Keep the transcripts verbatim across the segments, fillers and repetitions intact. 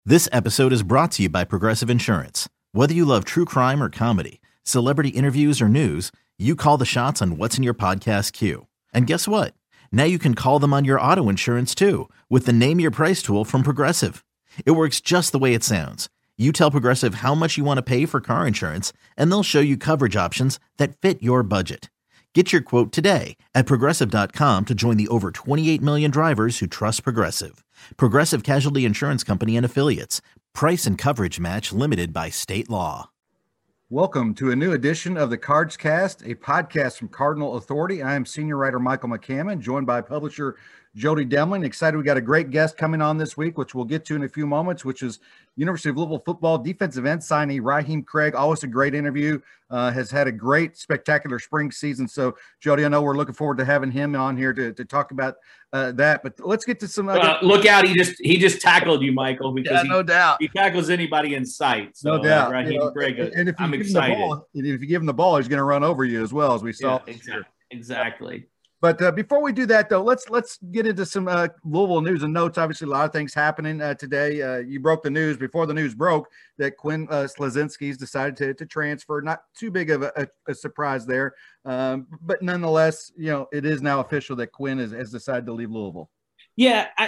This episode is brought to you by Progressive Insurance. Whether you love true crime or comedy, celebrity interviews or news, you call the shots on what's in your podcast queue. And guess what? Now you can call them on your auto insurance too with the Name Your Price tool from Progressive. It works just the way it sounds. You tell Progressive how much you want to pay for car insurance, and they'll show you coverage options that fit your budget. Get your quote today at progressive dot com to join the over twenty-eight million drivers who trust Progressive. Progressive Casualty Insurance Company and Affiliates. Price and coverage match limited by state law. Welcome to a new edition of the Cards Cast, a podcast from Cardinal Authority. I am senior writer Michael McCammon, joined by publisher Jody Demling. Excited we got a great guest coming on this week, which we'll get to in a few moments, which is University of Louisville football defensive end signee Raheem Craig. Always a great interview. Uh, has had a great, spectacular spring season. So, Jody, I know we're looking forward to having him on here to, to talk about uh, that. But let's get to some. Uh, uh, look out! He just he just tackled you, Michael, because yeah, he, no doubt he tackles anybody in sight. So, no doubt. Uh, Raheem you know, Craig, and if you I'm give excited. Him the ball, if you give him the ball, he's going to run over you as well, as we saw. Yeah, exactly. Exactly. But uh, before we do that, though, let's let's get into some uh, Louisville news and notes. Obviously, a lot of things happening uh, today. Uh, you broke the news before the news broke that Quinn uh, Slazinski's decided to, to transfer. Not too big of a, a, a surprise there, um, but nonetheless, you know, it is now official that Quinn has, has decided to leave Louisville. Yeah, I,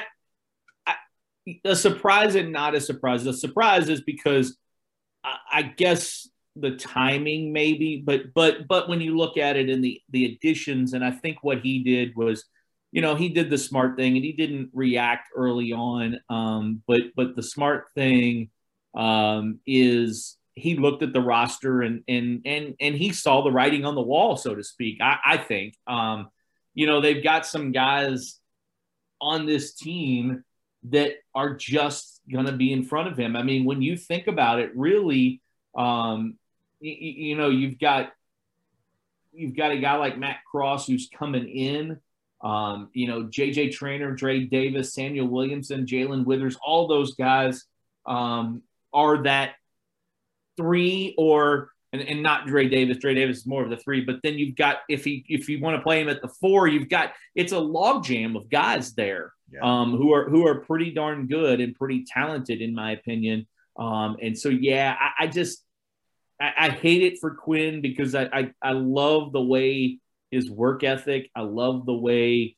I, a surprise and not a surprise. The surprise is because I, I guess the timing maybe, but but but when you look at it in the the additions, and I think what he did was, you know, he did the smart thing and he didn't react early on. Um, but but the smart thing um, is he looked at the roster and and and and he saw the writing on the wall, so to speak. I, I think, um, you know, they've got some guys on this team that are just going to be in front of him. I mean, when you think about it, really. Um, You, you know, you've got you've got a guy like Matt Cross who's coming in. Um, you know, J J Traynor, Dre Davis, Samuel Williamson, Jalen Withers, all those guys um, are that three, or and, and not Dre Davis. Dre Davis is more of the three, but then you've got if he if you want to play him at the four, you've got it's a logjam of guys there yeah. um, who are who are pretty darn good and pretty talented, in my opinion. Um, and so, yeah, I, I just. I, I hate it for Quinn because I, I I love the way his work ethic. I love the way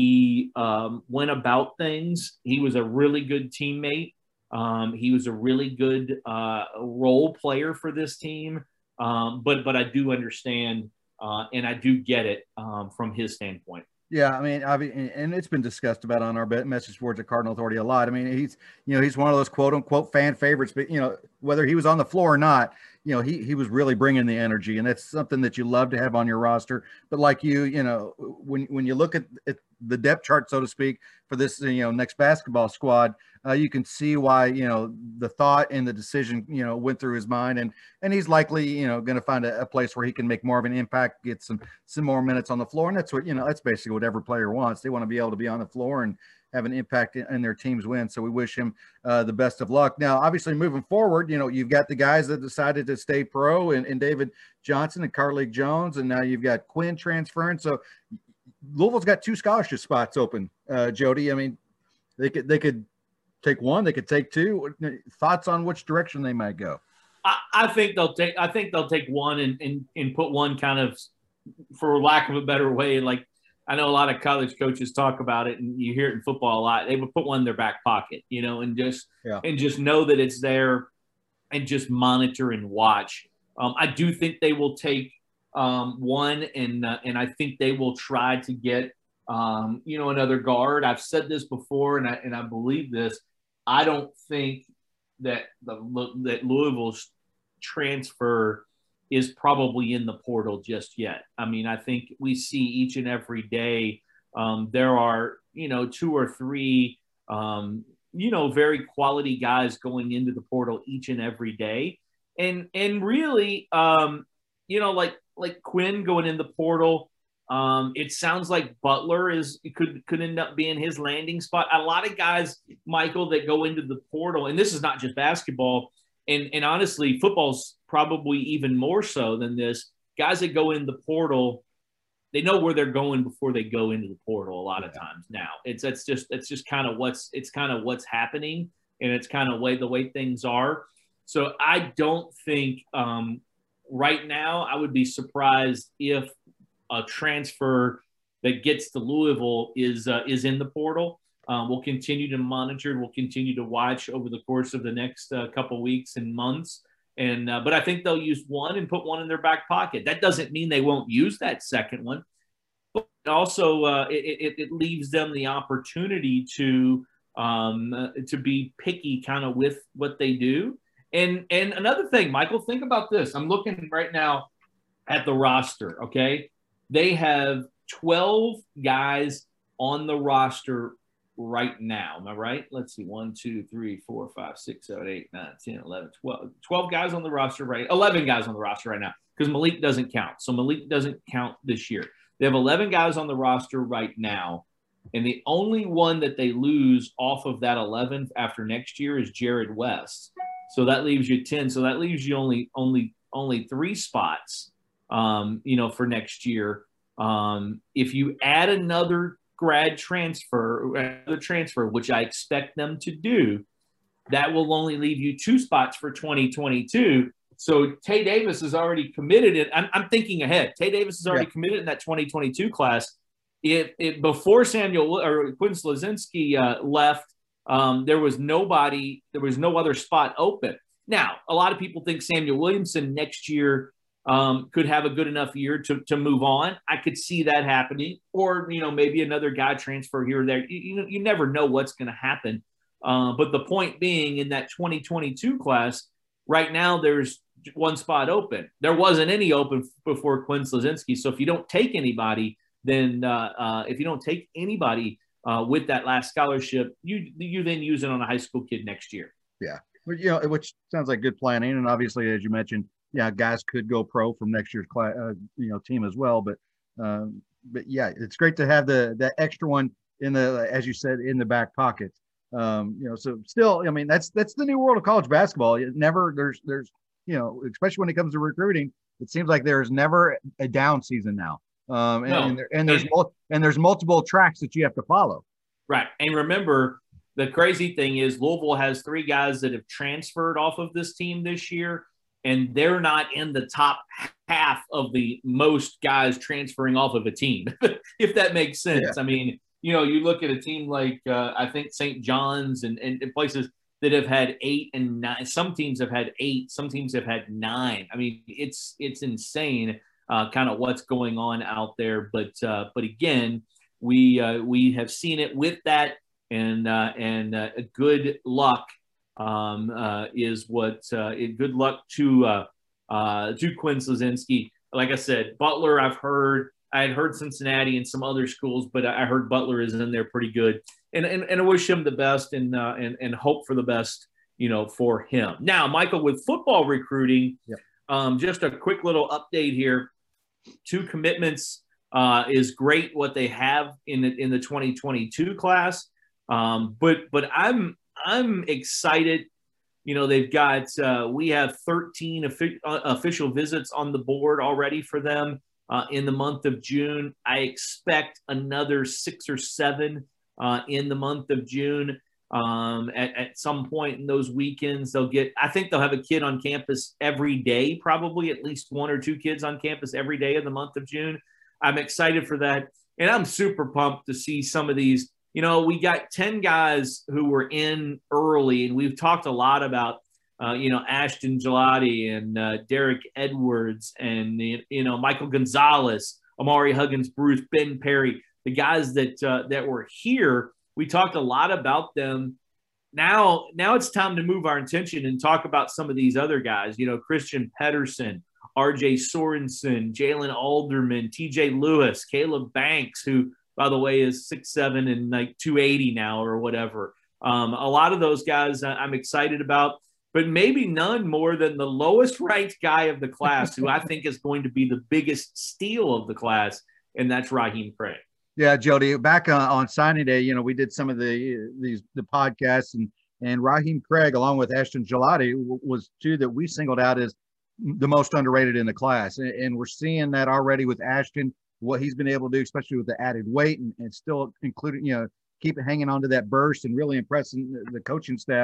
he um, went about things. He was a really good teammate. Um, he was a really good uh, role player for this team. Um, but but I do understand uh, and I do get it um, from his standpoint. Yeah, I mean, I mean, and it's been discussed about on our message boards at Cardinal Authority a lot. I mean, he's, you know, he's one of those quote unquote fan favorites, but, you know, whether he was on the floor or not, you know, he, he was really bringing the energy, and that's something that you love to have on your roster. But like you, you know, when, when you look at, at the depth chart, so to speak, for this, you know, next basketball squad, uh, you can see why, you know, the thought and the decision, you know, went through his mind, and, and he's likely, you know, going to find a, a place where he can make more of an impact, get some, some more minutes on the floor. And that's what, you know, that's basically what every player wants. They want to be able to be on the floor and have an impact in, in their team's win. So we wish him uh, the best of luck. Now, obviously moving forward, you know, you've got the guys that decided to stay pro and, and David Johnson and Carlik Jones, and now you've got Quinn transferring. So Louisville's got two scholarship spots open, uh, Jody. I mean, they could, they could take one, they could take two. Thoughts on which direction they might go? I, I think they'll take, I think they'll take one and, and, and put one kind of, for lack of a better way, like, I know a lot of college coaches talk about it, and you hear it in football a lot. They would put one in their back pocket, you know, and just yeah. and just know that it's there, and just monitor and watch. Um, I do think they will take um, one, and uh, and I think they will try to get um, you know, another guard. I've said this before, and I and I believe this. I don't think that the that Louisville's transfer is probably in the portal just yet. I mean, I think we see each and every day um, there are, you know, two or three, um, you know, very quality guys going into the portal each and every day. And, and really, um, you know, like, like Quinn going in the portal, um, it sounds like Butler is could could end up being his landing spot. A lot of guys, Michael, that go into the portal, and this is not just basketball, and and honestly, football's probably even more so than this. Guys that go in the portal, they know where they're going before they go into the portal. A lot of times now, it's that's just that's just kind of what's it's kind of what's happening. and it's kind of way the way things are. So I don't think um, right now I would be surprised if a transfer that gets to Louisville is uh, is in the portal. Um, we'll continue to monitor. We'll continue to watch over the course of the next uh, couple weeks and months. And uh, but I think they'll use one and put one in their back pocket. That doesn't mean they won't use that second one, but also uh, it, it, it leaves them the opportunity to um, uh, to be picky kind of with what they do. And and another thing, Michael, think about this. I'm looking right now at the roster, okay? They have twelve guys on the roster right now. Am I right? Let's see. one, two, three, four, five, six, seven, eight, nine, ten, eleven, twelve. twelve guys on the roster, right? eleven guys on the roster right now because Malik doesn't count. So Malik doesn't count this year. They have eleven guys on the roster right now. And the only one that they lose off of that eleven after next year is Jared West. So that leaves you ten. So that leaves you only only only three spots, um, you know, for next year. Um, if you add another grad transfer, another transfer, which I expect them to do, that will only leave you two spots for twenty twenty-two. So Tay Davis is already committed. In, I'm, I'm thinking ahead. Tay Davis is already yeah. committed in that twenty twenty-two class. If, if before Samuel or Quinn Slazinski uh, left, um, there was nobody, there was no other spot open. Now, a lot of people think Samuel Williamson next year um, could have a good enough year to, to move on. I could see that happening, or, you know, maybe another guy transfer here or there. You, you, you never know what's going to happen. Uh, but the point being, in that twenty twenty-two class, right now there's one spot open. There wasn't any open before Quinn Slazinski. So if you don't take anybody, then uh, uh, if you don't take anybody uh, with that last scholarship, you you then use it on a high school kid next year. Yeah, but, you know, which sounds like good planning. And obviously, as you mentioned, yeah, guys could go pro from next year's class, uh, you know, team as well. But um, but yeah, it's great to have the that extra one in the, as you said, in the back pocket. Um, you know, so still, I mean, that's that's the new world of college basketball. It never there's there's you know, especially when it comes to recruiting, it seems like there's never a down season now. Um, and, no. and, there, and there's and, mul- and there's multiple tracks that you have to follow. Right. And remember, the crazy thing is Louisville has three guys that have transferred off of this team this year, and they're not in the top half of the most guys transferring off of a team, if that makes sense. Yeah. I mean, you know, you look at a team like uh, I think Saint John's and, and, and places that have had eight and nine. Some teams have had eight. Some teams have had nine. I mean, it's it's insane. Uh, kind of what's going on out there, but uh, but again, we uh, we have seen it with that, and uh, and uh, good luck um, uh, is what uh, good luck to uh, uh, to Quinn Slazinski. Like I said, Butler, I've heard I had heard Cincinnati and some other schools, but I heard Butler is in there pretty good, and and, and I wish him the best and uh, and and hope for the best, you know, for him. Now, Michael, with football recruiting, yep. um, just a quick little update here. Two commitments uh, is great what they have in the, in the twenty twenty-two class, um, but but I'm I'm excited. You know, they've got uh, we have thirteen offi- uh, official visits on the board already for them uh, in the month of June. I expect another six or seven uh, in the month of June. Um, at, at some point in those weekends, they'll get, I think they'll have a kid on campus every day, probably at least one or two kids on campus every day of the month of June. I'm excited for that. And I'm super pumped to see some of these. You know, we got ten guys who were in early, and we've talked a lot about, uh, you know, Ashton Gelati and uh, Derek Edwards and, you know, Michael Gonzalez, Amari Huggins, Bruce, Ben Perry, the guys that uh, that were here. We talked a lot about them. Now, now it's time to move our attention and talk about some of these other guys. You know, Christian Pedersen, R J Sorensen, Jalen Alderman, T J Lewis, Caleb Banks, who, by the way, is six seven and like two eighty now or whatever. Um, a lot of those guys I'm excited about, but maybe none more than the lowest ranked guy of the class, who I think is going to be the biggest steal of the class, and that's Raheem Craig. Yeah, Jody, back uh, on signing day, you know, we did some of the these the podcasts, and and Raheem Craig, along with Ashton Gelati, w- was two that we singled out as the most underrated in the class. And, and we're seeing that already with Ashton, what he's been able to do, especially with the added weight, and, and still including, you know, keep hanging on to that burst and really impressing the, the coaching staff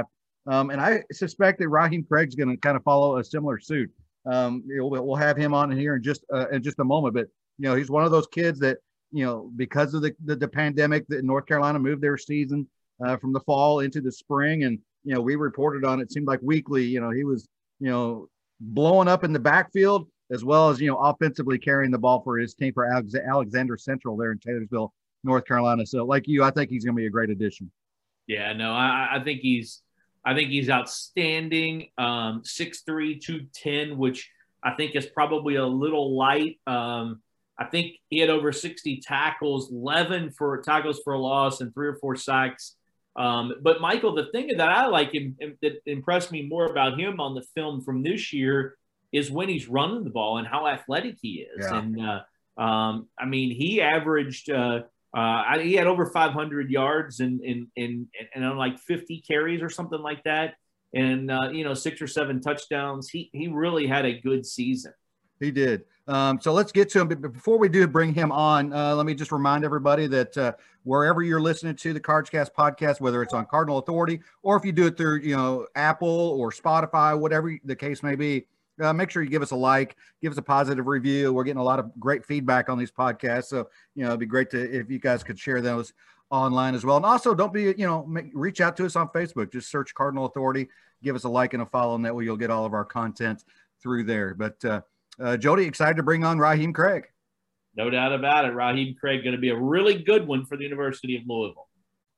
Um, and I suspect that Raheem Craig's going to kind of follow a similar suit. Um, we'll, we'll have him on in here in just uh, in just a moment, but you know, he's one of those kids that, you know, because of the the, the pandemic, that North Carolina moved their season uh, from the fall into the spring, and you know, we reported on it. Seemed like weekly. You know, he was, you know, blowing up in the backfield as well as, you know, offensively carrying the ball for his team for Alex- Alexander Central there in Taylorsville, North Carolina. So, like you, I think he's going to be a great addition. Yeah, no, I, I think he's I think he's outstanding. Um, six three, two ten, which I think is probably a little light. Um, I think he had over sixty tackles, eleven for tackles for a loss, and three or four sacks. Um, but Michael, the thing that I like him, that impressed me more about him on the film from this year is when he's running the ball and how athletic he is. Yeah. And uh, um, I mean, he averaged uh, uh, he had over five hundred yards and in in and on like fifty carries or something like that, and uh, you know, six or seven touchdowns. He he really had a good season. He did. Um, so let's get to him. But before we do bring him on, uh, let me just remind everybody that uh, wherever you're listening to the CardsCast podcast, whether it's on Cardinal Authority or if you do it through, you know, Apple or Spotify, whatever the case may be, uh, make sure you give us a like, give us a positive review. We're getting a lot of great feedback on these podcasts. So, you know, it'd be great to, if you guys could share those online as well. And also don't be, you know, make, reach out to us on Facebook. Just search Cardinal Authority, give us a like and a follow, and that way you'll get all of our content through there. But, uh, Uh, Jody, excited to bring on Raheem Craig. No doubt about it. Raheem Craig going to be a really good one for the University of Louisville.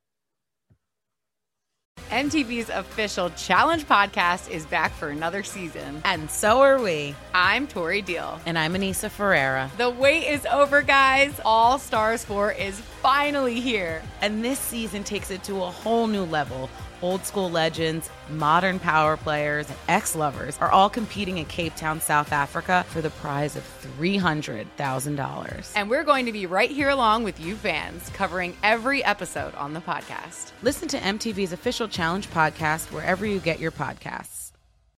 M T V's official Challenge podcast is back for another season. And so are we. I'm Tori Deal. And I'm Anissa Ferreira. The wait is over, guys. All Stars four is finally here. And this season takes it to a whole new level. Old school legends, modern power players, and ex-lovers are all competing in Cape Town, South Africa for the prize of three hundred thousand dollars. And we're going to be right here along with you fans, covering every episode on the podcast. Listen to M T V's official Challenge podcast wherever you get your podcasts.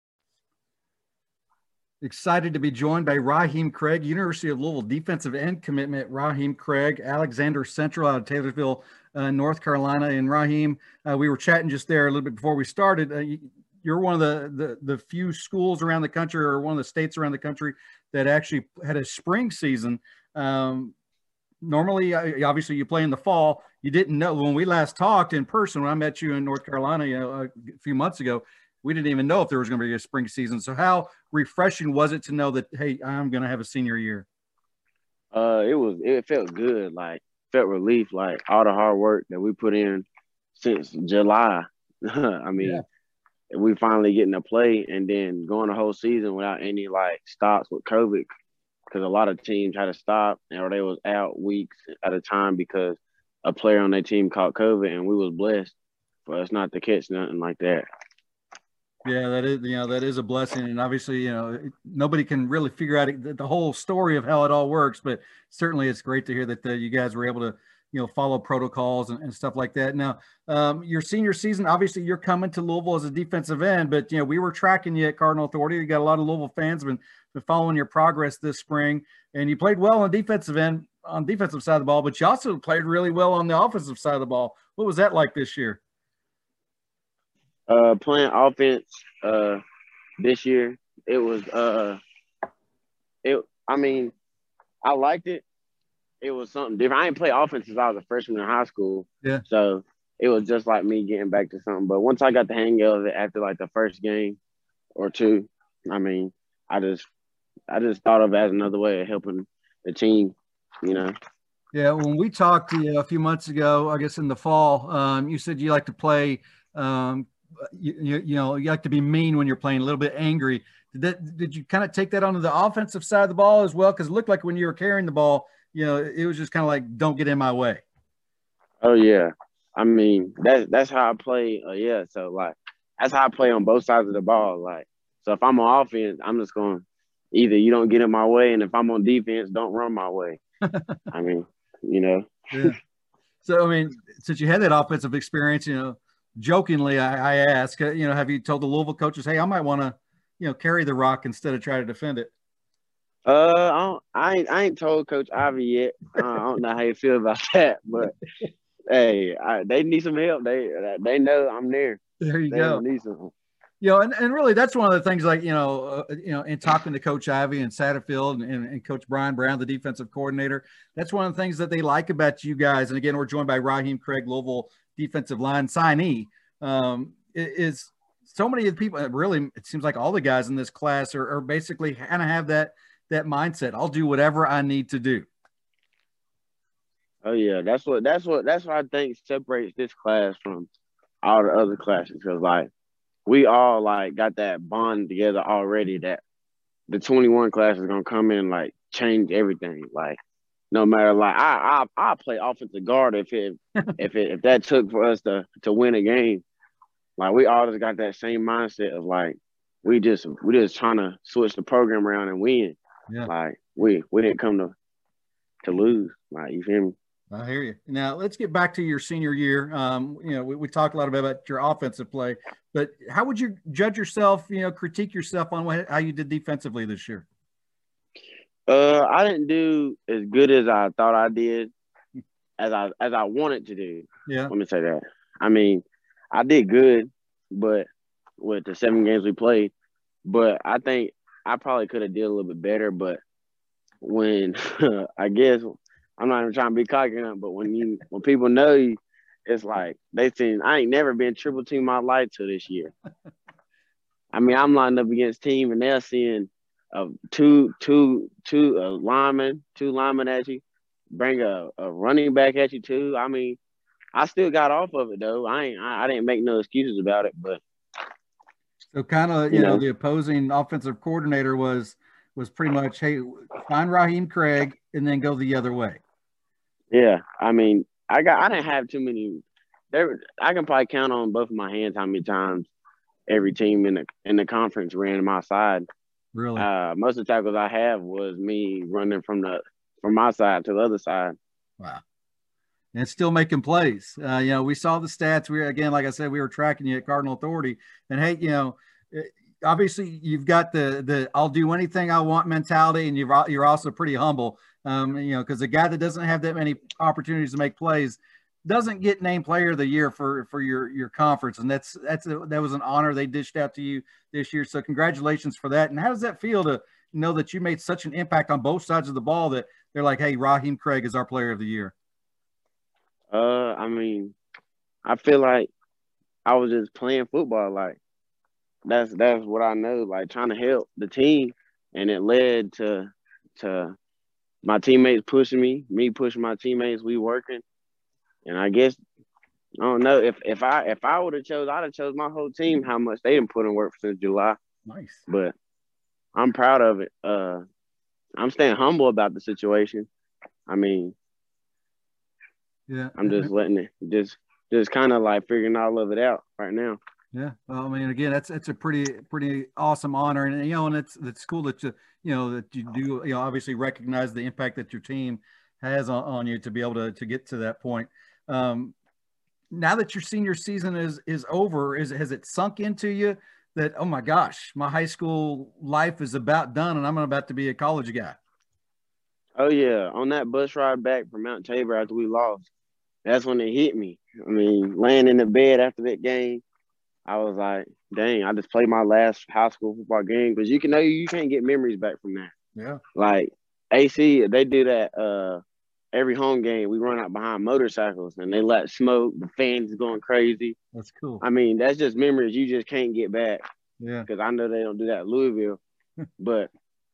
Excited to be joined by Raheem Craig, University of Louisville defensive end commitment. Raheem Craig, Alexander Central out of Taylorsville, uh, North Carolina. And Raheem, uh, we were chatting just there a little bit before we started. Uh, you're one of the, the the few schools around the country, or one of the states around the country, that actually had a spring season. Um, normally, obviously, you play in the fall. You didn't know when we last talked in person, when I met you in North Carolina, you know, a few months ago. We didn't even know if there was going to be a spring season. So how refreshing was it to know that, hey, I'm going to have a senior year? Uh, it was, it felt good. Like, felt relief, like all the hard work that we put in since July. I mean, yeah. we finally getting to play, and then going the whole season without any like stops with COVID, because a lot of teams had to stop, or they was out weeks at a time because a player on their team caught COVID, and we was blessed for us not to catch nothing like that. Yeah, that is, you know, that is a blessing. And obviously, you know, nobody can really figure out the whole story of how it all works, but certainly it's great to hear that the, you guys were able to, you know, follow protocols and, and stuff like that. Now, um, your senior season, obviously you're coming to Louisville as a defensive end, but, you know, we were tracking you at Cardinal Authority. You got a lot of Louisville fans been, been following your progress this spring, and you played well on defensive end, on defensive side of the ball, but you also played really well on the offensive side of the ball. What was that like this year? Uh, playing offense uh, this year, it was uh, it. I mean, I liked it. It was something different. I didn't play offense since I was a freshman in high school. Yeah. So it was just like me getting back to something. But once I got the hang of it after like the first game or two, I mean, I just I just thought of it as another way of helping the team, you know. Yeah. When we talked to you a few months ago, I guess in the fall, um, you said you like to play. Um, You, you, you know, you like to be mean when you're playing, a little bit angry. Did that, did you kind of take that onto the offensive side of the ball as well? Because it looked like when you were carrying the ball, you know, it was just kind of like, don't get in my way. Oh, yeah. I mean, that's, that's how I play. Uh, yeah. So, like, that's how I play on both sides of the ball. Like, so if I'm on offense, I'm just going, either you don't get in my way, and if I'm on defense, don't run my way. I mean, you know. Yeah. So, I mean, since you had that offensive experience, you know, jokingly, I, I ask, uh, you know, have you told the Louisville coaches, hey, I might want to, you know, carry the rock instead of try to defend it? Uh, I, don't, I ain't I ain't told Coach Ivy yet. Uh, I don't know how you feel about that, but hey, I, they need some help. They they know I'm there. There you They go. don't need something. You know, and, and really that's one of the things, like, you know, uh, you know, in talking to Coach Ivey and Satterfield and, and Coach Brian Brown, the defensive coordinator, that's one of the things that they like about you guys. And again, we're joined by Raheem Craig, Louisville defensive line signee, um, is so many of the people, really, it seems like all the guys in this class are, are basically kind of have that, that mindset. I'll do whatever I need to do. Oh yeah, that's what that's what that's what I think separates this class from all the other classes, because like we all like got that bond together already, that the twenty-one class is gonna come in and like change everything. Like no matter, like I I I play offensive guard if it if it if that took for us to to win a game. Like we all just got that same mindset of like we just we just trying to switch the program around and win. Yeah. Like we we didn't come to to lose. Like, you feel me? I hear you. Now let's get back to your senior year. Um, you know, we, we talked a lot about, about your offensive play, but how would you judge yourself, you know, critique yourself on what, how you did defensively this year? Uh, I didn't do as good as I thought I did, as I as I wanted to do. Yeah. Let me say that. I mean, I did good, but with the seven games we played, but I think I probably could have did a little bit better. But when I guess I'm not even trying to be cocky enough, but when you when people know you, it's like they seen I ain't never been triple team my life till this year. I mean, I'm lining up against team and they're seeing uh, two two two uh, linemen, two linemen at you, bring a, a running back at you too. I mean, I still got off of it though. I ain't I, I didn't make no excuses about it, but so kind of you, you know, know the opposing offensive coordinator was was pretty much, hey, find Raheem Craig and then go the other way. Yeah, I mean, I got I didn't have too many. There, I can probably count on both of my hands how many times every team in the in the conference ran my side. Really, uh, most of the tackles I have was me running from the from my side to the other side. Wow, and still making plays. Uh, you know, we saw the stats. We were, again, like I said, we were tracking you at Cardinal Authority, and hey, you know. It, obviously, you've got the the I'll do anything I want mentality, and you've you're also pretty humble. Um, you know, because a guy that doesn't have that many opportunities to make plays doesn't get named Player of the Year for for your your conference, and that's that's a, that was an honor they dished out to you this year. So congratulations for that. And how does that feel to know that you made such an impact on both sides of the ball that they're like, hey, Raheem Craig is our Player of the Year? Uh, I mean, I feel like I was just playing football, like. That's that's what I know, like trying to help the team, and it led to to my teammates pushing me, me pushing my teammates, we working, and I guess I don't know if if I if I would have chose, I'd have chose my whole team how much they didn't put in work since July. Nice, but I'm proud of it. Uh, I'm staying humble about the situation. I mean, yeah, I'm just letting it just just kind of like figuring all of it out right now. Yeah, well, I mean, again, that's that's a pretty pretty awesome honor, and you know, and it's it's cool that you you know that you do you know obviously recognize the impact that your team has on, on you to be able to to get to that point. Um, now that your senior season is is over, is has it sunk into you that, oh my gosh, my high school life is about done, and I'm about to be a college guy? Oh yeah, on that bus ride back from Mount Tabor after we lost, that's when it hit me. I mean, laying in the bed after that game, I was like, dang, I just played my last high school football game, because you can know you can't get memories back from that. Yeah. Like A C, they do that uh, every home game. We run out behind motorcycles and they let smoke. The fans is going crazy. That's cool. I mean, that's just memories you just can't get back. Yeah. Because I know they don't do that at Louisville, but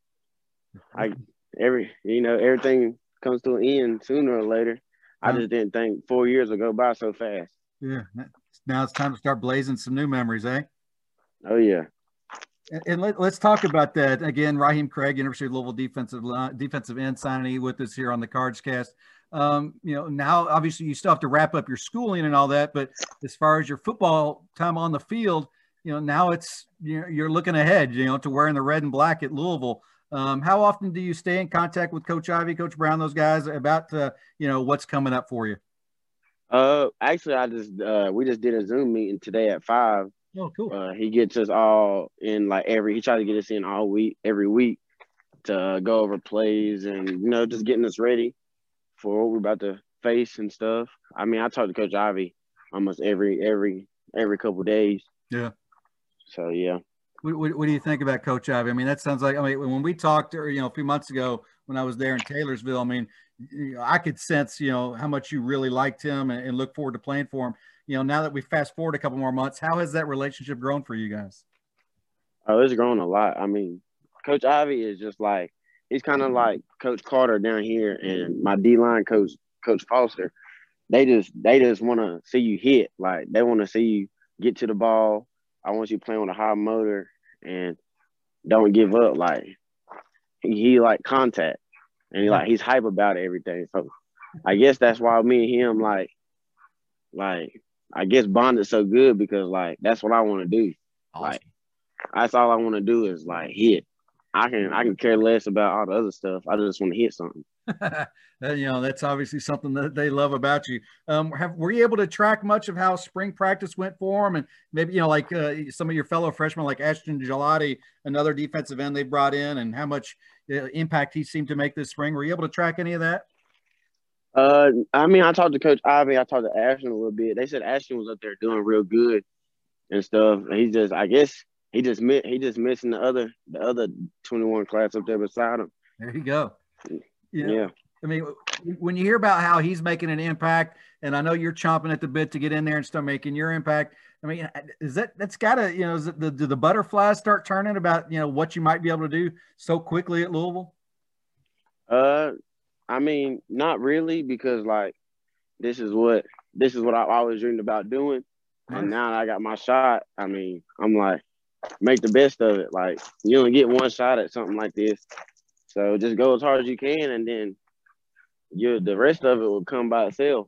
I every you know everything comes to an end sooner or later. I just didn't think four years would go by so fast. Yeah. Now it's time to start blazing some new memories, eh? Oh, yeah. And, and let, let's talk about that. Again, Raheem Craig, University of Louisville defensive line, defensive end, signing with us here on the Cards Cast. Um, you know, now obviously you still have to wrap up your schooling and all that, but as far as your football time on the field, you know, now it's you're, you're looking ahead, you know, to wearing the red and black at Louisville. Um, how often do you stay in contact with Coach Ivey, Coach Brown, those guys about, uh, you know, what's coming up for you? Uh, actually, I just uh, we just did a Zoom meeting today at five. Oh, cool. Uh, he gets us all in like every. He tries to get us in all week, every week, to uh, go over plays and you know just getting us ready for what we're about to face and stuff. I mean, I talk to Coach Ivey almost every every every couple of days. Yeah. So yeah. What, what, what do you think about Coach Ivey? I mean, that sounds like, I mean, when we talked, or, you know, a few months ago when I was there in Taylorsville, I mean, you know, I could sense, you know, how much you really liked him and, and look forward to playing for him. You know, now that we fast forward a couple more months, how has that relationship grown for you guys? Oh, it's grown a lot. I mean, Coach Ivey is just like, he's kind of like Coach Carter down here, and my D-line coach, Coach Foster. They just they just want to see you hit. Like, they want to see you get to the ball. I want you playing with a high motor and don't give up. Like, he, he like contact, and he like he's hype about everything. So I guess that's why me and him like like I guess bonded so good, because like that's what I want to do. Awesome. Like, that's all I want to do is like hit. I can I can care less about all the other stuff. I just want to hit something. You know, that's obviously something that they love about you. Um, have, were you able to track much of how spring practice went for them? And maybe, you know, like uh, some of your fellow freshmen, like Ashton Gelati, another defensive end they brought in, and how much uh, impact he seemed to make this spring. Were you able to track any of that? Uh, I mean, I talked to Coach Ivey. I talked to Ashton a little bit. They said Ashton was up there doing real good and stuff. He just, I guess, he just he just missing the other the other twenty-one class up there beside him. There you go. You know, yeah. I mean, when you hear about how he's making an impact, and I know you're chomping at the bit to get in there and start making your impact. I mean, is that that's got to, you know, is it the, do the butterflies start turning about, you know, what you might be able to do so quickly at Louisville? Uh, I mean, not really, because like this is what this is what I always dreamed about doing, and now that I got my shot. I mean, I'm like, make the best of it. Like, you only get one shot at something like this, so just go as hard as you can, and then you the rest of it will come by itself.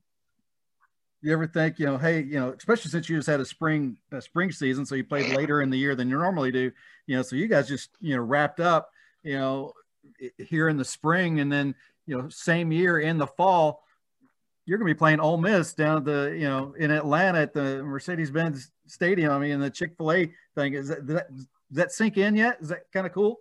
You ever think, you know, hey, you know, especially since you just had a spring a spring season, so you played later in the year than you normally do, you know, so you guys just, you know, wrapped up, you know, here in the spring, and then, you know, same year in the fall, you're going to be playing Ole Miss down at the, you know, in Atlanta at the Mercedes-Benz Stadium. I mean, the Chick-fil-A thing, is that, does that, does that sink in yet? Is that kind of cool?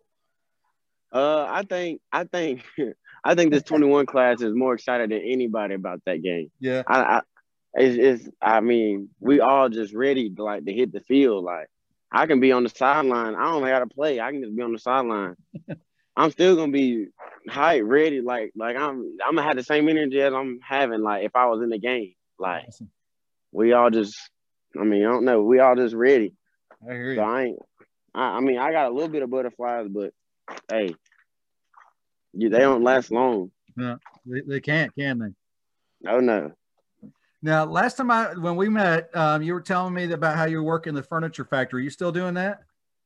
Uh, I think, I think, I think this twenty-one class is more excited than anybody about that game. Yeah. I, I it's, it's, I mean, we all just ready to like to hit the field. Like, I can be on the sideline. I don't got to play. I can just be on the sideline. I'm still gonna be hype, ready. Like, like I'm, I'm gonna have the same energy as I'm having. Like, if I was in the game, like, Awesome. we all just, I mean, I don't know, we all just ready. I hear you. So I ain't, I, I mean, I got a little bit of butterflies, but hey, you, they don't last long. No, they, they can't, can they? Oh no. Now, last time I, when we met, um, you were telling me about how you work in the furniture factory. Are you still doing that?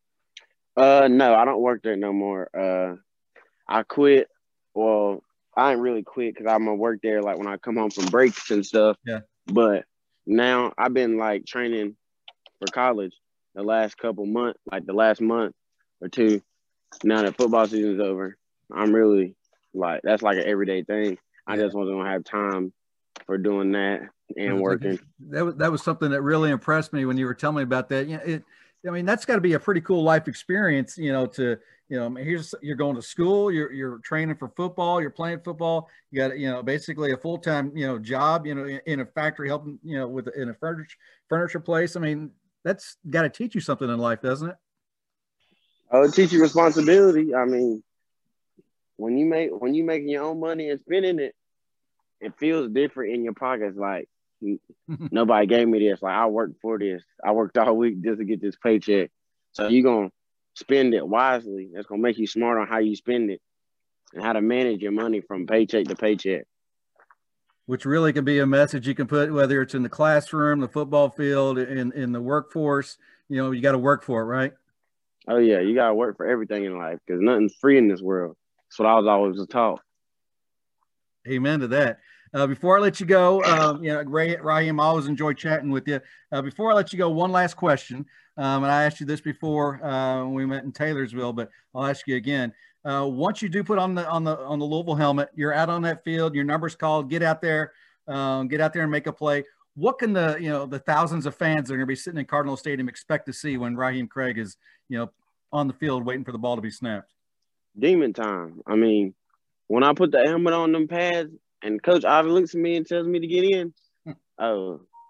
Uh, no, I don't work there no more. Uh, I quit. Well, I ain't really quit because I'm gonna work there like when I come home from breaks and stuff. Yeah. But now I've been like training for college the last couple months, like the last month or two. Now that football season's over, I'm really like, that's like an everyday thing. I Yeah. just wasn't gonna have time for doing that and working. That was, that was something that really impressed me when you were telling me about that. You know, it, I mean, that's got to be a pretty cool life experience, you know, to, you know, I mean, here's, you're going to school, you're, you're training for football, you're playing football, you got, you know, basically a full-time, you know, job, you know, in, in a factory, helping, you know, with, in a furniture, furniture place. I mean, that's got to teach you something in life, doesn't it? Oh, it teach you responsibility. I mean, when you make, when you making your own money and spending it, it feels different in your pockets. Like, nobody gave me this. Like, I worked for this. I worked all week just to get this paycheck. So you're going to spend it wisely. That's going to make you smart on how you spend it and how to manage your money from paycheck to paycheck. Which really can be a message you can put, whether it's in the classroom, the football field, in, in the workforce. You know, you got to work for it, right? Oh, yeah. You got to work for everything in life because nothing's free in this world. That's what I was always taught. Amen to that. Uh, before I let you go, um, you know, Ray, Raheem, I always enjoy chatting with you. Uh, before I let you go, one last question. Um, and I asked you this before uh, when we met in Taylorsville, but I'll ask you again. Uh, once you do put on the on the on the Louisville helmet, you're out on that field. Your number's called. Get out there, um, get out there and make a play. What can the you know the thousands of fans that are going to be sitting in Cardinal Stadium expect to see when Raheem Craig is you know on the field waiting for the ball to be snapped? Demon time. I mean, when I put the helmet on them pads, and Coach Ivey looks at me and tells me to get in, oh,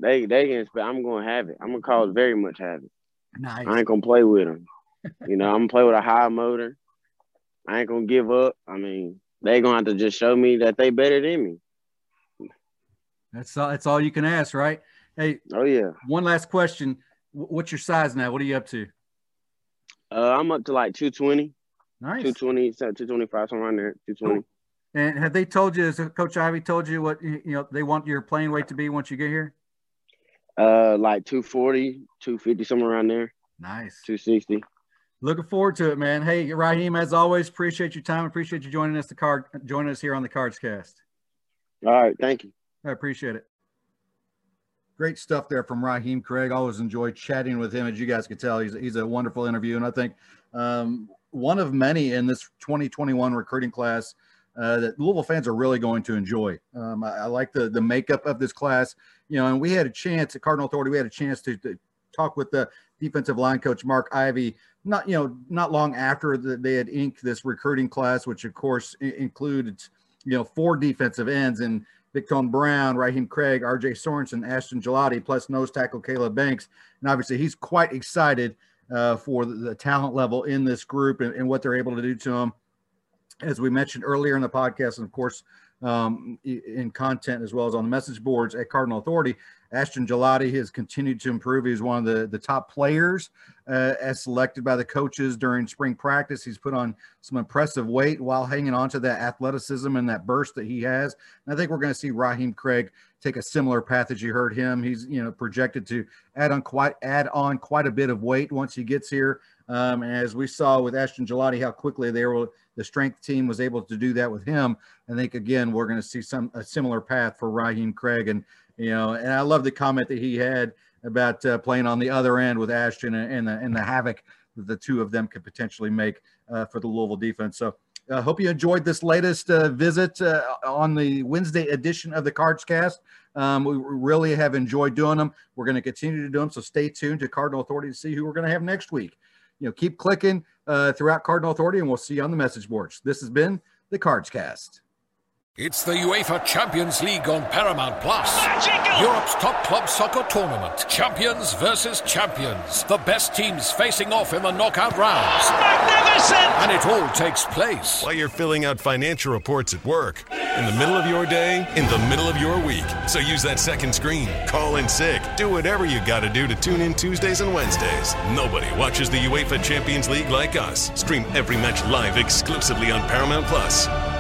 they they can expect I'm gonna have it. I'm gonna cause very much havoc. Nice. I ain't gonna play with them. You know, I'm gonna play with a high motor. I ain't gonna give up. I mean, they gonna have to just show me that they better than me. That's all. That's all you can ask, right? Hey. Oh yeah. One last question. What's your size now? What are you up to? Uh, I'm up to like two twenty. Nice. two twenty, two twenty-five, somewhere around there. two twenty. Cool. And have they told you, has Coach Ivey told you what you know they want your playing weight to be once you get here? Uh, like two forty, two fifty, somewhere around there. Nice. two sixty. Looking forward to it, man. Hey, Raheem, as always, appreciate your time. Appreciate you joining us the card joining us here on the Cards Cast. All right, thank you. I appreciate it. Great stuff there from Raheem Craig. Always enjoyed chatting with him. As you guys can tell, he's, he's a wonderful interview. And I think um, one of many in this twenty twenty-one recruiting class uh, that Louisville fans are really going to enjoy. Um, I, I like the the makeup of this class. You know, and we had a chance at Cardinal Authority, we had a chance to, to talk with the defensive line coach, Mark Ivey, not, you know, not long after the, they had inked this recruiting class, which of course included, you know, four defensive ends and Victon Brown, Raheem Craig, R J Sorensen, Ashton Gelati, plus nose tackle Caleb Banks. And obviously he's quite excited uh, for the, the talent level in this group and, and what they're able to do to them. As we mentioned earlier in the podcast, and of course, um, in content as well as on the message boards at Cardinal Authority, Ashton Gelati has continued to improve. He's one of the, the top players uh, as selected by the coaches during spring practice. He's put on some impressive weight while hanging on to that athleticism and that burst that he has. And I think we're going to see Raheem Craig take a similar path as you heard him. He's, you know, projected to add on quite add on quite a bit of weight once he gets here. Um, and as we saw with Ashton Gelati, how quickly they were, the strength team was able to do that with him. I think, again, we're going to see some a similar path for Raheem Craig. And, you know, and I love the comment that he had about uh, playing on the other end with Ashton and, and, the, and the havoc that the two of them could potentially make uh, for the Louisville defense. So I uh, hope you enjoyed this latest uh, visit uh, on the Wednesday edition of the Cards Cast. Um, we really have enjoyed doing them. We're going to continue to do them, so stay tuned to Cardinal Authority to see who we're going to have next week. You know, keep clicking uh, throughout Cardinal Authority, and we'll see you on the message boards. This has been the Cards Cast. It's the UEFA Champions League on Paramount Plus. Magical! Europe's top club soccer tournament. Champions versus champions. The best teams facing off in the knockout rounds. Magnificent! And it all takes place while you're filling out financial reports at work, in the middle of your day, in the middle of your week. So use that second screen. Call in sick. Do whatever you got to do to tune in Tuesdays and Wednesdays. Nobody watches the UEFA Champions League like us. Stream every match live exclusively on Paramount Plus.